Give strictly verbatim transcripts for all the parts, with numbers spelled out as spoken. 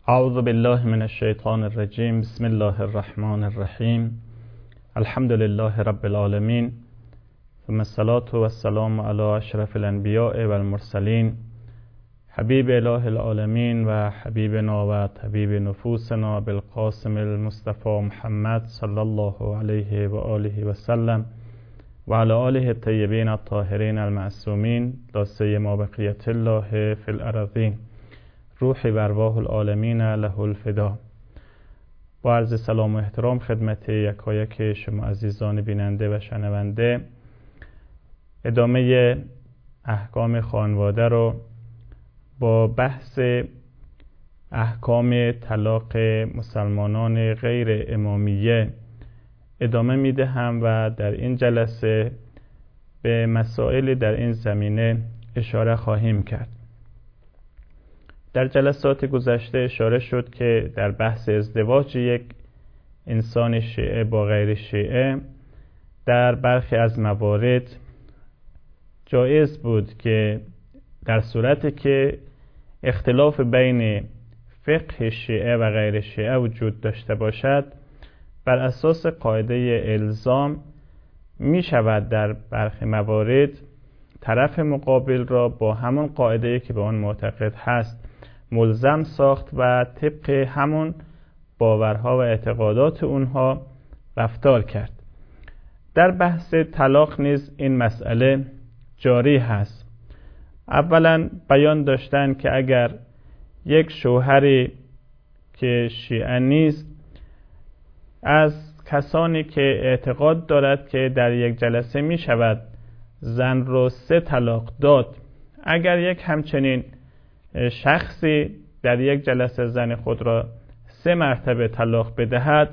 اعوذ بالله من الشیطان الرجیم. بسم الله الرحمن الرحیم. الحمد لله رب العالمین، ثم الصلاة والسلام علی اشرف الانبیاء والمرسلین، حبیب اله العالمین و حبیبنا و طبیب نفوسنا بالقاسم المصطفى محمد صلی الله علیه و آله و سلم و علی آله الطیبین الطاهرین المعصومین، لا سیما بقیة الله فی الارضین، روحی و ارواح العالمین له الفدا. با عرض سلام و احترام خدمت یکایک شما عزیزان بیننده و شنونده، ادامه احکام خانواده رو با بحث احکام طلاق مسلمانان غیر امامیه ادامه میدهم و در این جلسه به مسائل در این زمینه اشاره خواهیم کرد. در جلسات گذشته اشاره شد که در بحث ازدواج یک انسان شیعه با غیر شیعه در برخی از موارد جایز بود که در صورتی که اختلاف بین فقه شیعه و غیر شیعه وجود داشته باشد، بر اساس قاعده الزام می شود در برخی موارد طرف مقابل را با همون قاعده که به آن معتقد هست ملزم ساخت و طبق همون باورها و اعتقادات اونها رفتار کرد. در بحث طلاق نیز این مسئله جاری هست. اولا بیان داشتن که اگر یک شوهری که شیعه نیست از کسانی که اعتقاد دارد که در یک جلسه می شود زن رو سه طلاق داد، اگر یک همچنین شخصی در یک جلسه زن خود را سه مرتبه طلاق بدهد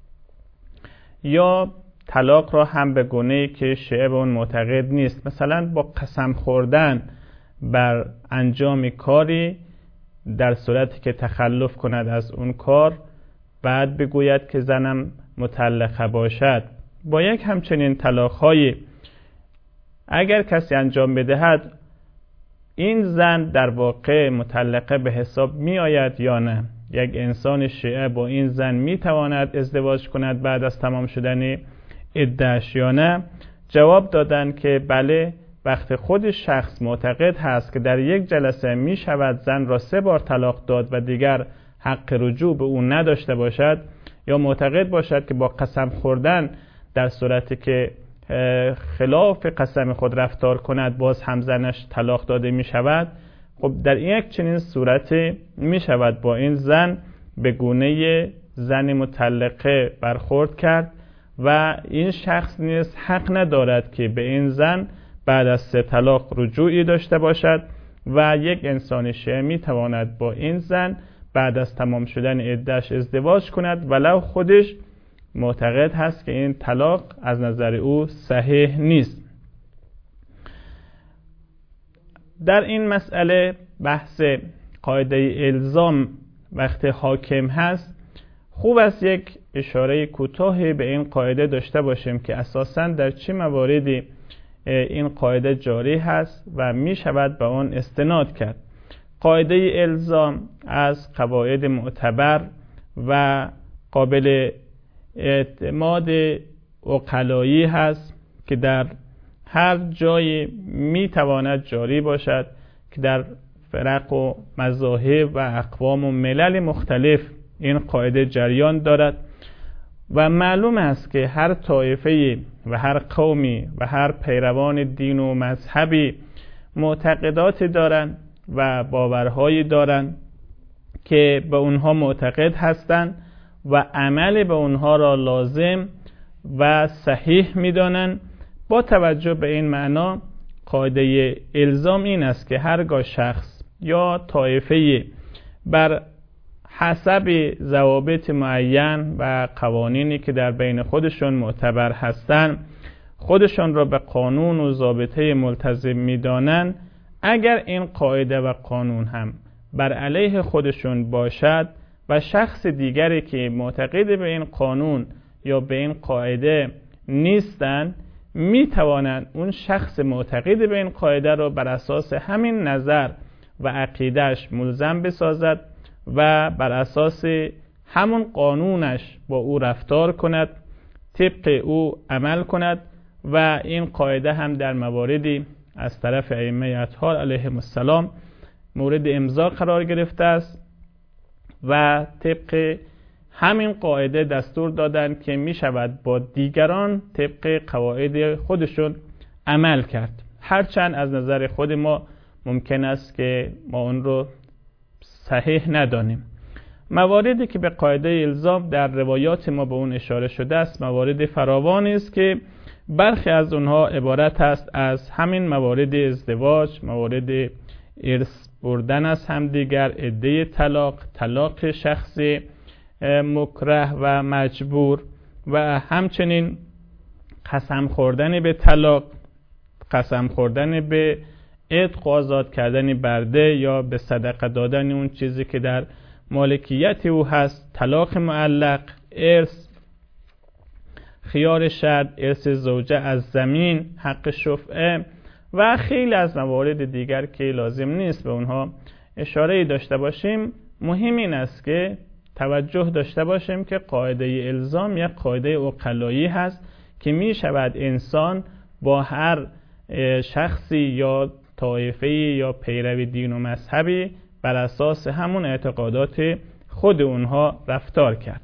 یا طلاق را هم به گونه‌ای که شیعه به اون معتقد نیست، مثلا با قسم خوردن بر انجام کاری در صورتی که تخلف کند از اون کار، بعد بگوید که زنم مطلقه باشد، با یک همچنین طلاق‌های اگر کسی انجام بدهد، این زن در واقع مطلقه به حساب می آید یا نه؟ یک انسان شیعه با این زن می تواند ازدواج کند بعد از تمام شدن عده‌اش یا نه؟ جواب دادن که بله، وقتی خود شخص معتقد هست که در یک جلسه می شود زن را سه بار طلاق داد و دیگر حق رجوع به اون نداشته باشد، یا معتقد باشد که با قسم خوردن در صورتی که خلاف قسم خود رفتار کند باز هم زنش طلاق داده می شود، خب در این یک چنین صورتی می شود با این زن به گونه زن مطلقه برخورد کرد و این شخص نیز حق ندارد که به این زن بعد از سه طلاق رجوعی داشته باشد و یک انسان شیعه می تواند با این زن بعد از تمام شدن عده‌اش ازدواج کند ولو خودش معتقد هست که این طلاق از نظر او صحیح نیست. در این مسئله بحث قاعده الزام وقتی حاکم هست، خوب است یک اشاره کوتاهی به این قاعده داشته باشیم که اساساً در چه مواردی این قاعده جاری هست و می شود به آن استناد کرد. قاعده الزام از قواعد معتبر و قابل اعتماد عقلایی هست که در هر جایی می تواند جاری باشد که در فرق و مذاهب و اقوام و ملل مختلف این قاعده جریان دارد و معلوم است که هر طایفه و هر قومی و هر پیروان دین و مذهبی معتقداتی دارند و باورهایی دارند که به اونها معتقد هستند و عمل به اونها را لازم و صحیح می‌دانند. با توجه به این معنا قاعده الزام این است که هرگاه شخص یا طایفه بر حسب ضوابط معین و قوانینی که در بین خودشون معتبر هستند خودشون را به قانون و ضابطه ملتزم می‌دانند، اگر این قاعده و قانون هم بر علیه خودشون باشد و شخص دیگری که معتقد به این قانون یا به این قاعده نیستند، می توانند اون شخص معتقد به این قاعده را بر اساس همین نظر و عقیدهش ملزم بسازد و بر اساس همون قانونش با او رفتار کند، طبق او عمل کند و این قاعده هم در مواردی از طرف ائمه اطهار علیهم السلام مورد امضا قرار گرفته است و طبق همین قاعده دستور دادند که می شود با دیگران طبق قواعد خودشون عمل کرد، هرچند از نظر خود ما ممکن است که ما اون رو صحیح ندانیم. مواردی که به قاعده الزام در روایات ما به اون اشاره شده است موارد فراوانی است که برخی از اونها عبارت است از همین موارد ازدواج، موارد ارث بردن از همدیگر، عده طلاق، طلاق شخصی مکره و مجبور و همچنین قسم خوردن به طلاق، قسم خوردن به عتق و آزاد کردن برده یا به صدقه دادن اون چیزی که در مالکیت او هست، طلاق معلق، ارث، خیار شرط، ارث زوجه از زمین، حق شفعه و خیلی از موارد دیگر که لازم نیست به اونها اشاره داشته باشیم. مهم این است که توجه داشته باشیم که قاعده الزام یک قاعده عقلایی هست که می شود انسان با هر شخصی یا طایفه یا پیرو دین و مذهبی بر اساس همون اعتقادات خود اونها رفتار کرد.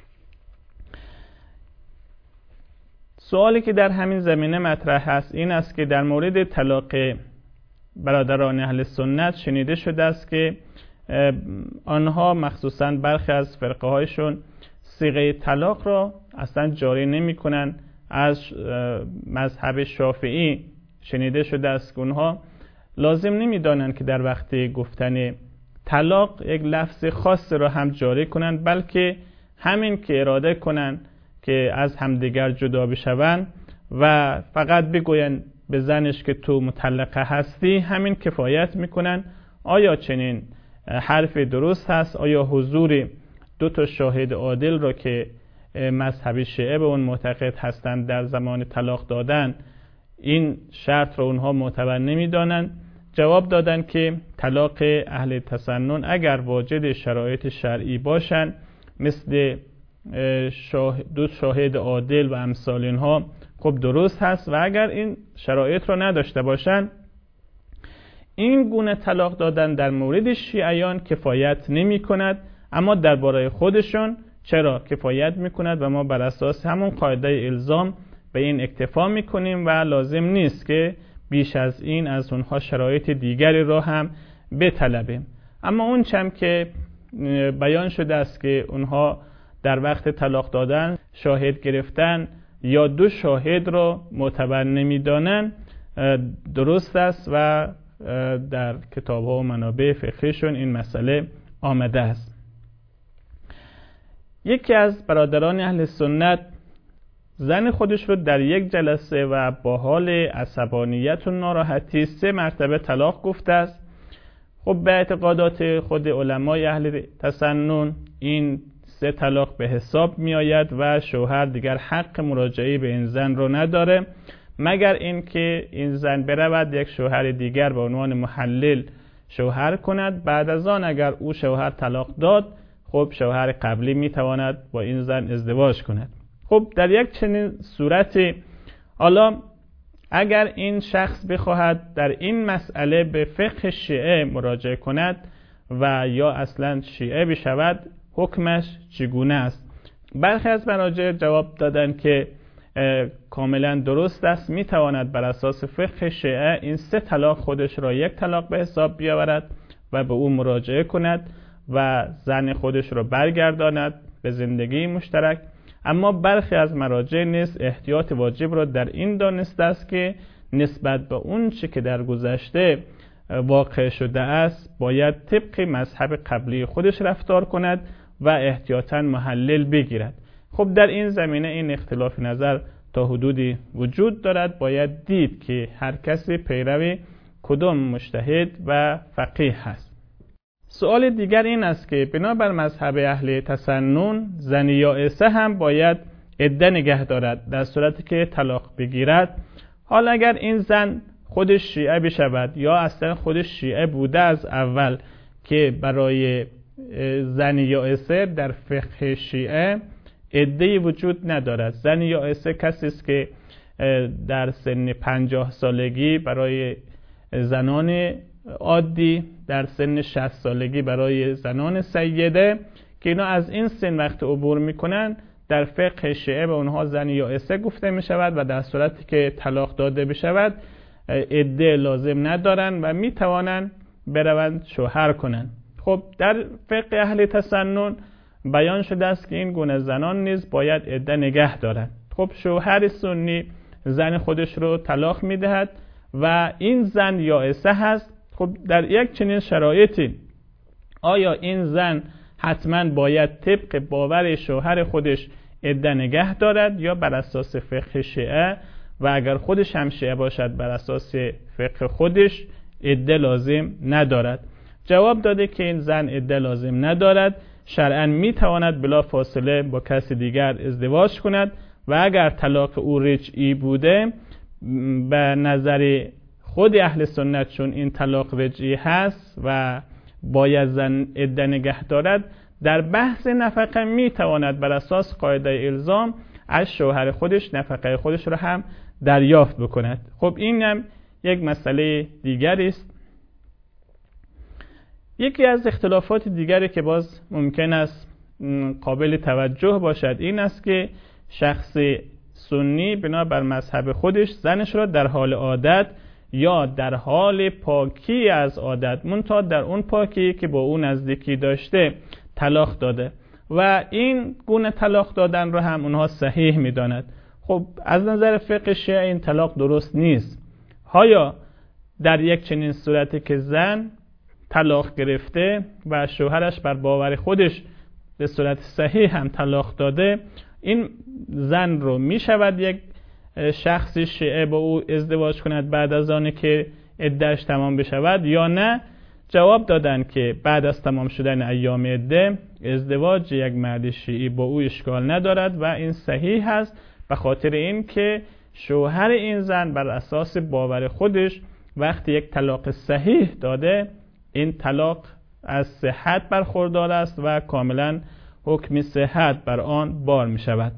سوالی که در همین زمینه مطرح هست این است که در مورد طلاق برادران اهل سنت شنیده شده است که آنها مخصوصاً برخی از فرقه هایشون صیغه طلاق را اصلا جاری نمی کنن. از مذهب شافعی شنیده شده است که اونها لازم نمی دانند که در وقت گفتن طلاق یک لفظ خاص را هم جاری کنند، بلکه همین که اراده کنند که از همدیگر جدا بشوند و فقط بگویند به زنش که تو مطلقه هستی همین کفایت میکنن. آیا چنین حرف درست هست؟ آیا حضور دو تا شاهد عادل را که مذهب شیعه به اون معتقد هستند در زمان طلاق دادن این شرط را اونها معتبر نمیدانند؟ جواب دادن که طلاق اهل تسنن اگر واجد شرایط شرعی باشند مثل شاهد دو شاهد عادل و امثال اینها خب درست هست، و اگر این شرایط رو نداشته باشند این گونه طلاق دادن در مورد شیعیان کفایت نمی کند، اما درباره خودشون چرا کفایت می کند و ما بر اساس همون قاعده الزام به این اکتفا می کنیم و لازم نیست که بیش از این از اونها شرایط دیگری را هم بطلبیم. اما اون چم که بیان شده است که اونها در وقت طلاق دادن شاهد گرفتن یا دو شاهد را معتبر نمیدانند درست است و در کتاب ها و منابع فقهیشون این مسئله آمده است. یکی از برادران اهل سنت زن خودش رو در یک جلسه و با حال عصبانیت و ناراحتی سه مرتبه طلاق گفته است. خب به اعتقادات خود علمای اهل تسنن این سه طلاق به حساب می آید و شوهر دیگر حق مراجعه به این زن رو نداره مگر اینکه این زن برود یک شوهر دیگر به عنوان محلل شوهر کند. بعد از آن اگر او شوهر طلاق داد خب شوهر قبلی می تواند با این زن ازدواج کند. خب در یک چنین صورتی حالا اگر این شخص بخواهد در این مسئله به فقه شیعه مراجعه کند و یا اصلا شیعه بشود حکمش چگونه است؟ برخی از مراجع جواب دادن که کاملا درست است، می تواند بر اساس فقه شیعه این سه طلاق خودش را یک طلاق به حساب بیاورد و به او مراجعه کند و زن خودش را برگرداند به زندگی مشترک. اما برخی از مراجع نیز احتیاط واجب را در این دانسته است که نسبت به اون چی که در گذشته واقع شده است باید طبق مذهب قبلی خودش رفتار کند و احتیاطاً محلل بگیرد. خب در این زمینه این اختلاف نظر تا حدودی وجود دارد. باید دید که هر کسی پیروی کدام مجتهد و فقیه هست. سوال دیگر این است که بنابر مذهب اهل تسنن زن یائسه هم باید عده نگه دارد در صورتی که طلاق بگیرد. حالا اگر این زن خودش شیعه بشود یا اصلا خودش شیعه بوده از اول که برای زن یائسه در فقه شیعه عده‌ای وجود ندارد. زن یائسه کسی است که در سن پنجاه سالگی برای زنان عادی، در سن شصت سالگی برای زنان سیده، که اینا از این سن وقت عبور میکنن در فقه شیعه به اونها زن یائسه گفته می شود و در صورتی که طلاق داده بشود عده لازم ندارن و می توانند بروند شوهر کنند. خب در فقه اهل تسنن بیان شده است که این گونه زنان نیز باید عده نگه دارند. خب شوهر سنی زن خودش رو طلاق می دهد و این زن یائسه هست. خب در یک چنین شرایطی آیا این زن حتما باید طبق باور شوهر خودش عده نگه دارد یا بر اساس فقه شیعه و اگر خودش هم شیعه باشد بر اساس فقه خودش عده لازم ندارد؟ جواب داده که این زن عده لازم ندارد، شرعاً می تواند بلا فاصله با کسی دیگر ازدواج کند و اگر طلاق او رجعی بوده به نظر خود اهل سنت چون این طلاق رجعی هست و باید زن عده نگه دارد، در بحث نفقه می تواند بر اساس قاعده الزام از شوهر خودش نفقه خودش را هم دریافت بکند. خب این هم یک مسئله دیگری است. یکی از اختلافات دیگری که باز ممکن است قابل توجه باشد این است که شخص سنی بنا بر مذهب خودش زنش را در حال عادت یا در حال پاکی از عادت، منتها در اون پاکی که با اون نزدیکی داشته، طلاق داده و این گونه طلاق دادن رو هم اونها صحیح می‌داند. خب از نظر فقه شیعه این طلاق درست نیست. آیا در یک چنین صورتی که زن طلاق گرفته و شوهرش بر باور خودش به صورت صحیح هم طلاق داده، این زن رو می شود یک شخص شیعه با او ازدواج کند بعد از آن که عده‌اش تمام بشود یا نه؟ جواب دادن که بعد از تمام شدن ایام عده ازدواج یک مرد شیعی با او اشکال ندارد و این صحیح است، به خاطر این که شوهر این زن بر اساس باور خودش وقتی یک طلاق صحیح داده، این طلاق از صحت برخوردار است و کاملا حکم صحت بر آن بار می شود.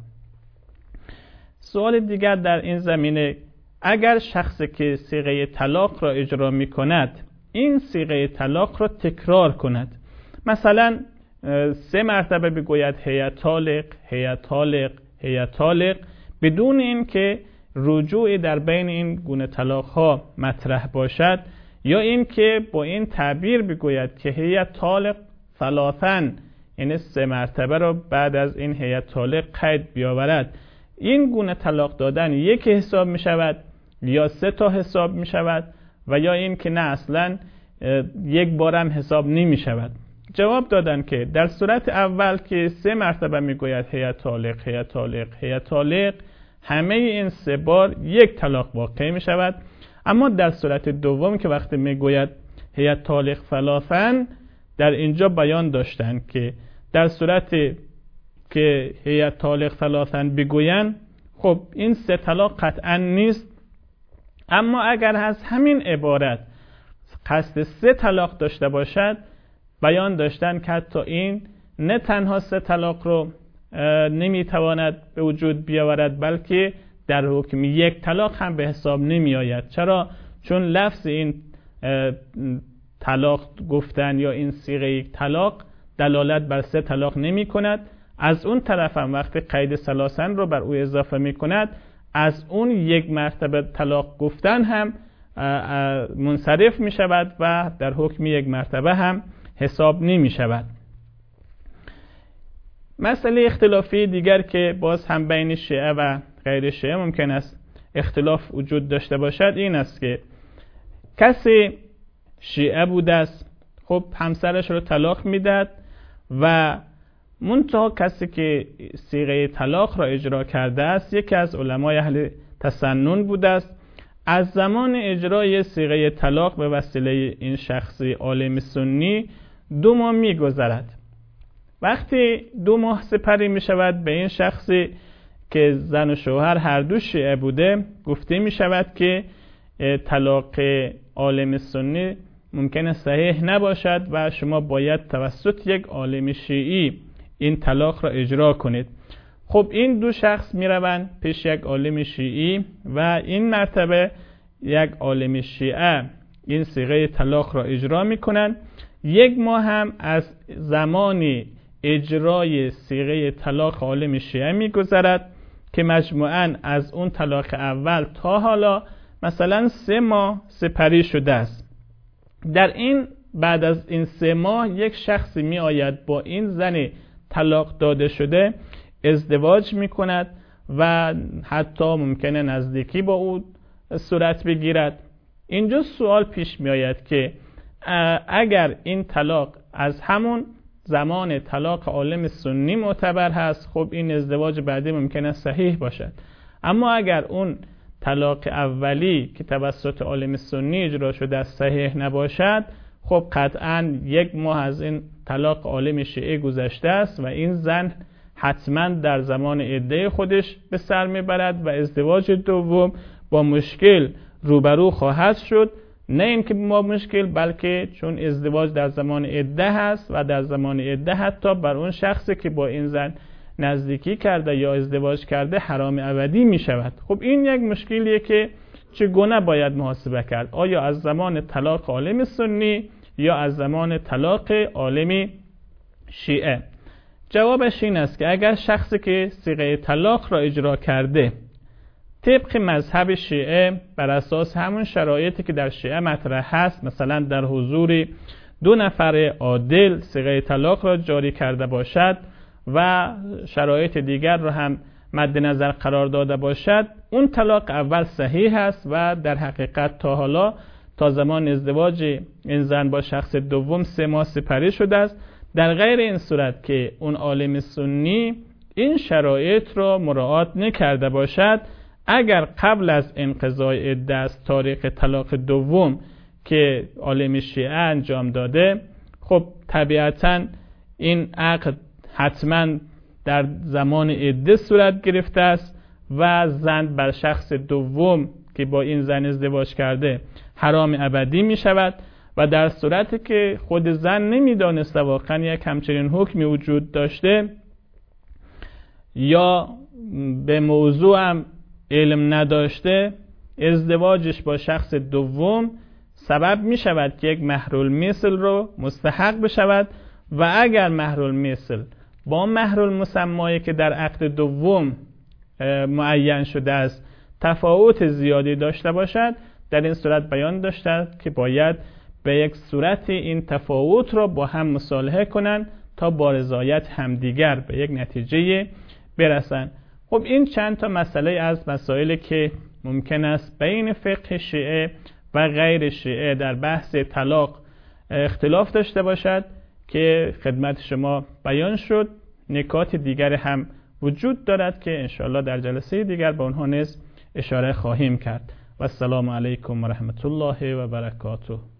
سوال دیگر در این زمینه، اگر شخصی که صیغه طلاق را اجرا می کند این صیغه طلاق را تکرار کند، مثلا سه مرتبه بگوید هی طالق هی طالق هی طالق، بدون این که رجوع در بین این گونه طلاق ها مطرح باشد، یا این که با این تعبیر بگوید که هی طالق ثلاثاً، یعنی سه مرتبه را بعد از این هی طالق قید بیاورد، این گونه طلاق دادن یک حساب می شود یا سه تا حساب می شود و یا این که نه اصلا یک بارم حساب نمی شود؟ جواب دادن که در صورت اول که سه مرتبه می گوید هی طالق هی طالق هی طالق، همه این سه بار یک طلاق واقع می شود. اما در صورت دوم که وقتی می گوید هی طالق ثلاثاً، در اینجا بیان داشتن که در صورت که هی طالق ثلاثاً بگوین، خب این سه طلاق قطعا نیست، اما اگر از همین عبارت قصد سه طلاق داشته باشد، بیان داشتن که حتی این نه تنها سه طلاق رو نمیتواند به وجود بیاورد، بلکه در حکم یک طلاق هم به حساب نمی آید. چرا؟ چون لفظ این طلاق گفتن یا این صیغه یک طلاق دلالت بر سه طلاق نمی کند. از اون طرف هم وقتی قید ثلاثن رو بر او اضافه می کند، از اون یک مرتبه طلاق گفتن هم منصرف می شود و در حکم یک مرتبه هم حساب نمی شود. مسئله اختلافی دیگر که باز هم بین شیعه و غیر شیعه ممکن است اختلاف وجود داشته باشد این است که کسی شیعه بوده است، خب همسرش رو طلاق میداد و منتها کسی که صیغه طلاق را اجرا کرده است یکی از علمای اهل تسنن بوده است. از زمان اجرای صیغه طلاق به وسیله این شخصی عالم سنی دو ماه می‌گذرد. وقتی دو ماه سپری می شود به این شخصی که زن و شوهر هر دو شیعه بوده، گفته می شود که طلاق عالم سنی ممکنه صحیح نباشد و شما باید توسط یک عالم شیعی این طلاق را اجرا کنید. خب این دو شخص میروند پیش یک عالم شیعی و این مرتبه یک عالم شیعه این صیغه طلاق را اجرا میکنند. یک ماه هم از زمان اجرای صیغه طلاق عالم شیعه میگذرد که مجموعاً از اون طلاق اول تا حالا مثلا سه ماه سپری شده است. در این بعد از این سه ماه یک شخصی می آید با این زن طلاق داده شده ازدواج می کند و حتی ممکنه نزدیکی با او صورت بگیرد. اینجا سوال پیش می آید که اگر این طلاق از همون زمان طلاق عالم سنی معتبر هست، خب این ازدواج بعدی ممکنه صحیح باشد. اما اگر اون طلاق اولی که توسط عالم سنی اجرا شده است صحیح نباشد، خب قطعاً یک ماه از این طلاق عالم شیعه گذشته است و این زن حتما در زمان عده خودش به سر میبرد و ازدواج دوم با مشکل روبرو خواهد شد. نه اینکه با مشکل، بلکه چون ازدواج در زمان عده هست و در زمان عده حتی بر اون شخصی که با این زن نزدیکی کرده یا ازدواج کرده حرام ابدی می شود. خب این یک مشکلیه که چگونه باید محاسبه کرد؟ آیا از زمان طلاق عالم سنی یا از زمان طلاق عالم شیعه؟ جوابش این است که اگر شخصی که صیغه طلاق را اجرا کرده طبق مذهب شیعه بر اساس همون شرایطی که در شیعه مطرح هست، مثلا در حضور دو نفر عادل صیغه طلاق را جاری کرده باشد و شرایط دیگر را هم مد نظر قرار داده باشد، اون طلاق اول صحیح است و در حقیقت تا حالا تا زمان ازدواج این زن با شخص دوم سه ماه سپری شده است. در غیر این صورت که اون عالم سنی این شرایط را مراعات نکرده باشد، اگر قبل از انقضای عده از تاریخ طلاق دوم که عالم شیعه انجام داده، خب طبیعتاً این عقد حتما در زمان عده صورت گرفته است و زن بر شخص دوم که با این زن ازدواج کرده حرام ابدی می شود و در صورتی که خود زن نمی دانسته واقعا یک همچنین حکمی وجود داشته یا به موضوع هم علم نداشته، ازدواجش با شخص دوم سبب می شود که یک مهرالمثل رو مستحق بشود و اگر مهرالمثل با مهرالمسمایی که در عقد دوم معین شده است تفاوت زیادی داشته باشد، در این صورت بیان داشته که باید به یک صورت این تفاوت را با هم مصالحه کنند تا با رضایت همدیگر به یک نتیجه برسند. خب این چند تا مسئله از مسائلی که ممکن است بین فقه شیعه و غیر شیعه در بحث طلاق اختلاف داشته باشد که خدمت شما بیان شد. نکات دیگر هم وجود دارد که انشاءالله در جلسه دیگر به اونها نیز اشاره خواهیم کرد. و السلام علیکم و رحمت الله و برکاته.